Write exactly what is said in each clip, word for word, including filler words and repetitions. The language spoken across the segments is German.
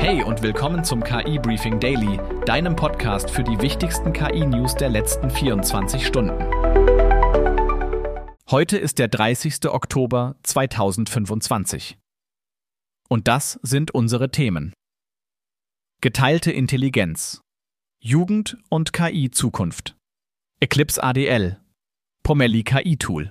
Hey und willkommen zum K I-Briefing Daily, deinem Podcast für die wichtigsten K I-News der letzten vierundzwanzig Stunden. Heute ist der dreißigster Oktober zweitausendfünfundzwanzig. Und das sind unsere Themen. Geteilte Intelligenz, Jugend und K I-Zukunft, Eclipse A D L, Pomeli K I-Tool.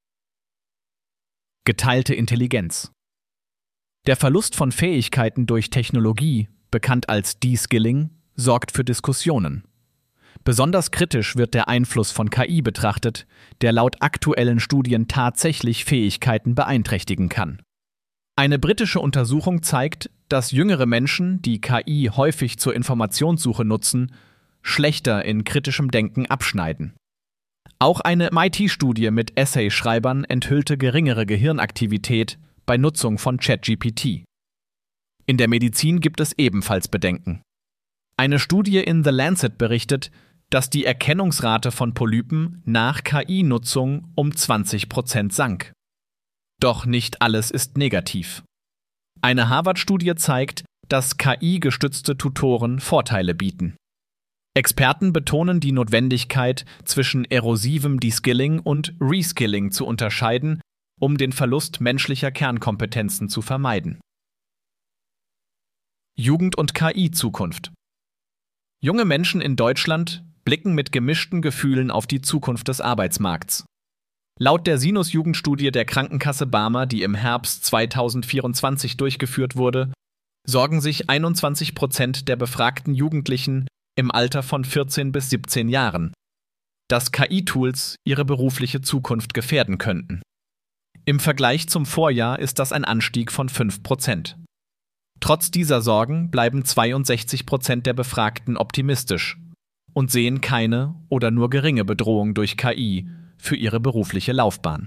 Geteilte Intelligenz. Der Verlust von Fähigkeiten durch Technologie, bekannt als De-Skilling, sorgt für Diskussionen. Besonders kritisch wird der Einfluss von K I betrachtet, der laut aktuellen Studien tatsächlich Fähigkeiten beeinträchtigen kann. Eine britische Untersuchung zeigt, dass jüngere Menschen, die K I häufig zur Informationssuche nutzen, schlechter in kritischem Denken abschneiden. Auch eine M I T-Studie mit Essay-Schreibern enthüllte geringere Gehirnaktivität bei Nutzung von ChatGPT. In der Medizin gibt es ebenfalls Bedenken. Eine Studie in The Lancet berichtet, dass die Erkennungsrate von Polypen nach K I-Nutzung um zwanzig Prozent sank. Doch nicht alles ist negativ. Eine Harvard-Studie zeigt, dass K I-gestützte Tutoren Vorteile bieten. Experten betonen die Notwendigkeit, zwischen erosivem De-Skilling und Reskilling zu unterscheiden, um den Verlust menschlicher Kernkompetenzen zu vermeiden. Jugend und K I-Zukunft. Junge Menschen in Deutschland blicken mit gemischten Gefühlen auf die Zukunft des Arbeitsmarkts. Laut der Sinus-Jugendstudie der Krankenkasse Barmer, die im Herbst zweitausendvierundzwanzig durchgeführt wurde, sorgen sich einundzwanzig Prozent der befragten Jugendlichen im Alter von vierzehn bis siebzehn Jahren, dass K I-Tools ihre berufliche Zukunft gefährden könnten. Im Vergleich zum Vorjahr ist das ein Anstieg von fünf Prozent. Trotz dieser Sorgen bleiben zweiundsechzig Prozent der Befragten optimistisch und sehen keine oder nur geringe Bedrohung durch K I für ihre berufliche Laufbahn.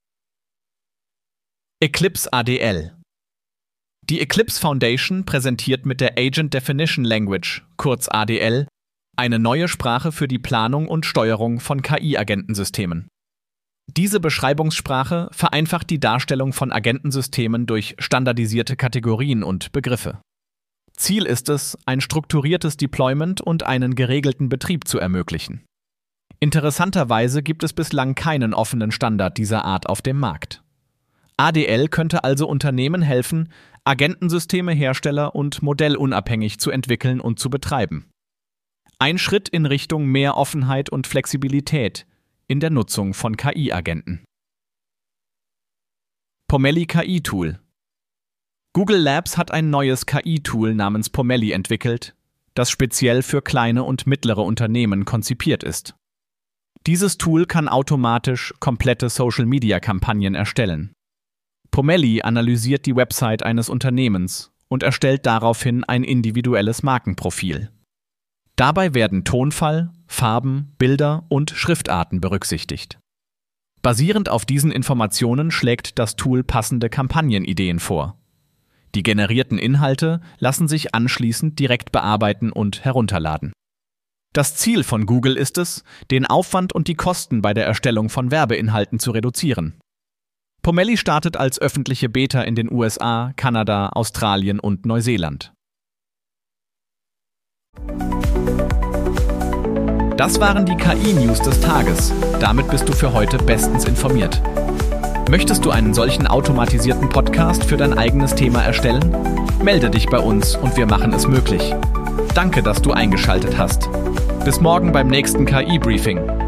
Eclipse A D L. Die Eclipse Foundation präsentiert mit der Agent Definition Language, kurz A D L, eine neue Sprache für die Planung und Steuerung von K I-Agentensystemen. Diese Beschreibungssprache vereinfacht die Darstellung von Agentensystemen durch standardisierte Kategorien und Begriffe. Ziel ist es, ein strukturiertes Deployment und einen geregelten Betrieb zu ermöglichen. Interessanterweise gibt es bislang keinen offenen Standard dieser Art auf dem Markt. A D L könnte also Unternehmen helfen, Agentensysteme Hersteller und modellunabhängig zu entwickeln und zu betreiben. Ein Schritt in Richtung mehr Offenheit und Flexibilität in der Nutzung von K I-Agenten. Pomeli K I-Tool. Google Labs hat ein neues K I-Tool namens Pomeli entwickelt, das speziell für kleine und mittlere Unternehmen konzipiert ist. Dieses Tool kann automatisch komplette Social-Media-Kampagnen erstellen. Pomeli analysiert die Website eines Unternehmens und erstellt daraufhin ein individuelles Markenprofil. Dabei werden Tonfall, Farben, Bilder und Schriftarten berücksichtigt. Basierend auf diesen Informationen schlägt das Tool passende Kampagnenideen vor. Die generierten Inhalte lassen sich anschließend direkt bearbeiten und herunterladen. Das Ziel von Google ist es, den Aufwand und die Kosten bei der Erstellung von Werbeinhalten zu reduzieren. Pomeli startet als öffentliche Beta in den U S A, Kanada, Australien und Neuseeland. Das waren die K I-News des Tages. Damit bist du für heute bestens informiert. Möchtest du einen solchen automatisierten Podcast für dein eigenes Thema erstellen? Melde dich bei uns und wir machen es möglich. Danke, dass du eingeschaltet hast. Bis morgen beim nächsten K I-Briefing.